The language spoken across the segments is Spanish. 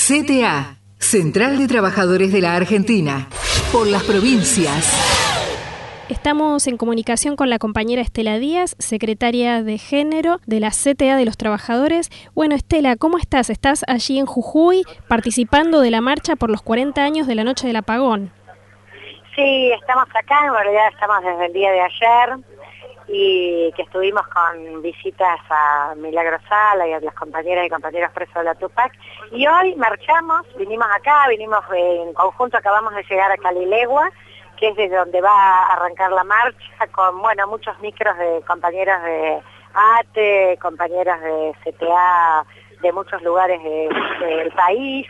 CTA, Central de Trabajadores de la Argentina, por las provincias. Estamos en comunicación con la compañera Estela Díaz, secretaria de Género de la CTA de los Trabajadores. Bueno, Estela, ¿cómo estás? Estás allí en Jujuy participando de la marcha por los 40 años de la Noche del Apagón. Sí, estamos acá, en realidad estamos desde el día de ayer y que estuvimos con visitas a Milagro Sala y a las compañeras y compañeros presos de la Tupac. Y hoy marchamos, vinimos en conjunto, acabamos de llegar a Calilegua, que es desde donde va a arrancar la marcha, con muchos micros de compañeros de ATE, compañeras de CTA de muchos lugares del país,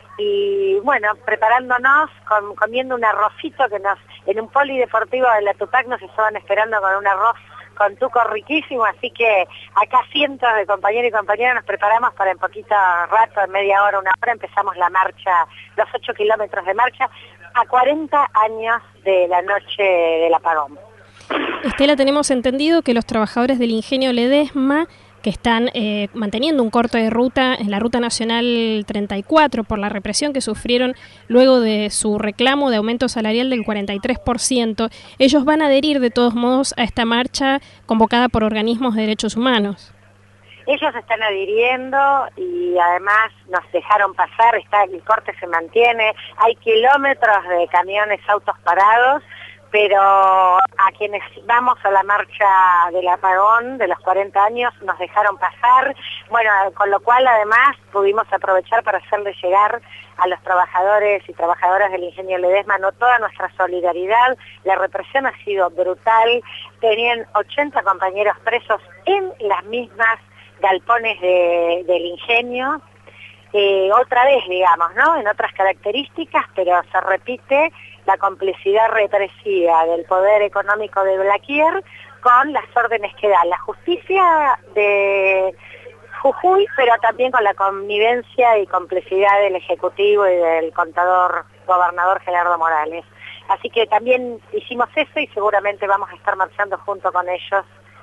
y preparándonos, comiendo un arrocito que en un polideportivo de la Tupac nos estaban esperando con un arroz con tuco riquísimo, así que acá cientos de compañeros y compañeras nos preparamos para en poquito rato, en media hora, una hora, empezamos la marcha, los 8 kilómetros de marcha, a 40 años de la Noche del Apagón. Estela, tenemos entendido que los trabajadores del Ingenio Ledesma, que están manteniendo un corte de ruta en la Ruta Nacional 34 por la represión que sufrieron luego de su reclamo de aumento salarial del 43%, ellos van a adherir de todos modos a esta marcha convocada por organismos de derechos humanos. Ellos están adhiriendo y además nos dejaron pasar, el corte se mantiene, hay kilómetros de camiones, autos parados, pero a quienes vamos a la marcha del apagón de los 40 años nos dejaron pasar, con lo cual además pudimos aprovechar para hacerle llegar a los trabajadores y trabajadoras del Ingenio Ledesma toda nuestra solidaridad. La represión ha sido brutal, tenían 80 compañeros presos en las mismas galpones del ingenio, otra vez, digamos, ¿no? En otras características, pero se repite la complicidad represiva del poder económico de Blaquier con las órdenes que da la justicia de Jujuy, pero también con la connivencia y complicidad del Ejecutivo y del gobernador Gerardo Morales. Así que también hicimos eso y seguramente vamos a estar marchando junto con ellos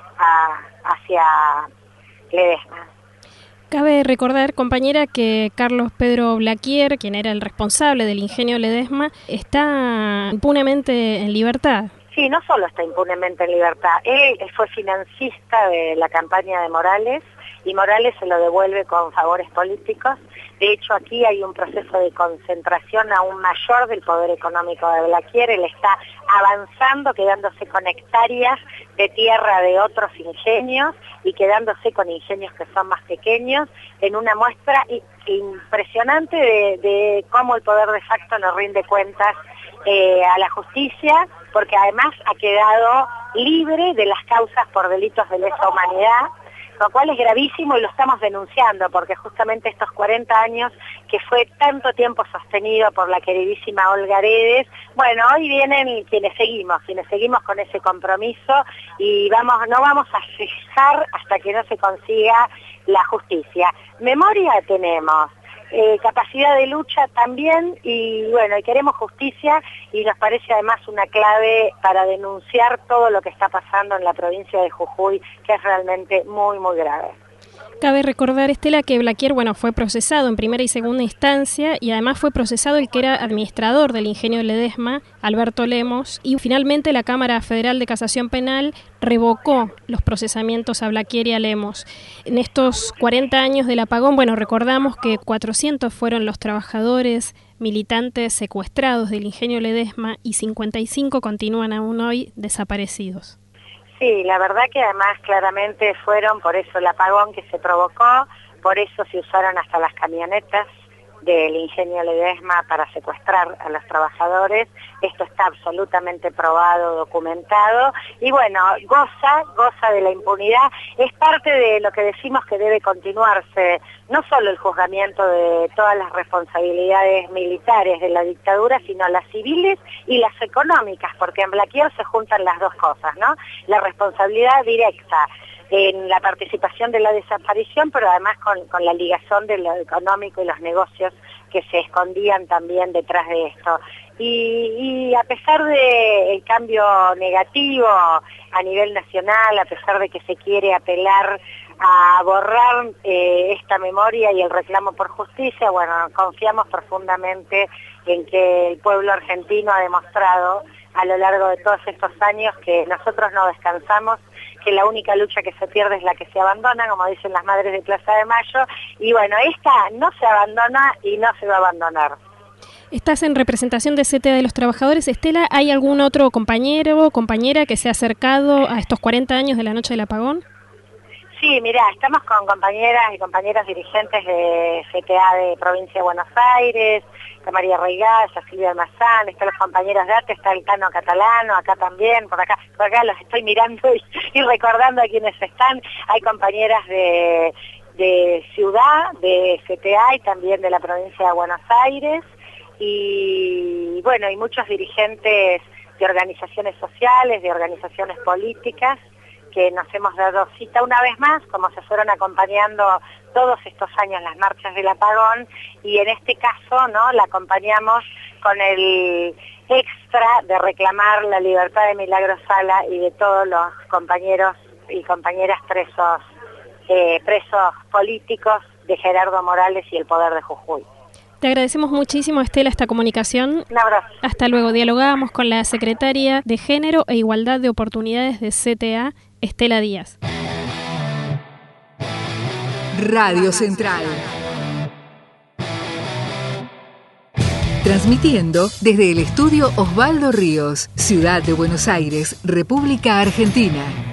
hacia Ledesma. Cabe recordar, compañera, que Carlos Pedro Blaquier, quien era el responsable del Ingenio Ledesma, está impunemente en libertad. Sí, no solo está impunemente en libertad, él fue financista de la campaña de Morales y Morales se lo devuelve con favores políticos. De hecho, aquí hay un proceso de concentración aún mayor del poder económico de Blaquier. Él está avanzando, quedándose con hectáreas de tierra de otros ingenios y quedándose con ingenios que son más pequeños, en una muestra impresionante de cómo el poder de facto no rinde cuentas a la justicia, porque además ha quedado libre de las causas por delitos de lesa humanidad, lo cual es gravísimo y lo estamos denunciando, porque justamente estos 40 años que fue tanto tiempo sostenido por la queridísima Olga Aredes, hoy vienen quienes seguimos con ese compromiso y no vamos a cejar hasta que no se consiga la justicia. Memoria tenemos, capacidad de lucha también y queremos justicia y nos parece además una clave para denunciar todo lo que está pasando en la provincia de Jujuy, que es realmente muy, muy grave. Cabe recordar, Estela, que Blaquier, fue procesado en primera y segunda instancia y además fue procesado el que era administrador del Ingenio Ledesma, Alberto Lemos, y finalmente la Cámara Federal de Casación Penal revocó los procesamientos a Blaquier y a Lemos. En estos 40 años del apagón, recordamos que 400 fueron los trabajadores militantes secuestrados del Ingenio Ledesma y 55 continúan aún hoy desaparecidos. Sí, la verdad que además claramente fueron por eso el apagón que se provocó, por eso se usaron hasta las camionetas del Ingenio Ledesma para secuestrar a los trabajadores. Esto está absolutamente probado, documentado y goza de la impunidad. Es parte de lo que decimos que debe continuarse, no solo el juzgamiento de todas las responsabilidades militares de la dictadura, sino las civiles y las económicas, porque en Blaquier se juntan las dos cosas, ¿no? La responsabilidad directa en la participación de la desaparición, pero además con la ligazón de lo económico y los negocios que se escondían también detrás de esto. Y a pesar del cambio negativo a nivel nacional, a pesar de que se quiere apelar a borrar esta memoria y el reclamo por justicia. Bueno, confiamos profundamente en que el pueblo argentino ha demostrado a lo largo de todos estos años que nosotros no descansamos, que la única lucha que se pierde es la que se abandona, como dicen las madres de Plaza de Mayo, y bueno, esta no se abandona y no se va a abandonar. Estás en representación de CTA de los Trabajadores. Estela, ¿hay algún otro compañero o compañera que se ha acercado a estos 40 años de la noche del apagón? Sí, mirá, estamos con compañeras y compañeros dirigentes de CTA de Provincia de Buenos Aires, está María Reigás, está Silvia Almazán, están los compañeros de ATE, está el Tano Catalano, acá también, por acá los estoy mirando y recordando a quienes están. Hay compañeras de Ciudad, de CTA y también de la Provincia de Buenos Aires, y bueno, y muchos dirigentes de organizaciones sociales, de organizaciones políticas, que nos hemos dado cita una vez más, como se fueron acompañando todos estos años las marchas del apagón, y en este caso, ¿no?, la acompañamos con el extra de reclamar la libertad de Milagro Sala y de todos los compañeros y compañeras presos políticos de Gerardo Morales y el Poder de Jujuy. Te agradecemos muchísimo, Estela, esta comunicación. Un abrazo. Hasta luego. Dialogábamos con la secretaria de Género e Igualdad de Oportunidades de CTA, Estela Díaz. Radio Central. Transmitiendo desde el estudio Osvaldo Ríos, Ciudad de Buenos Aires, República Argentina.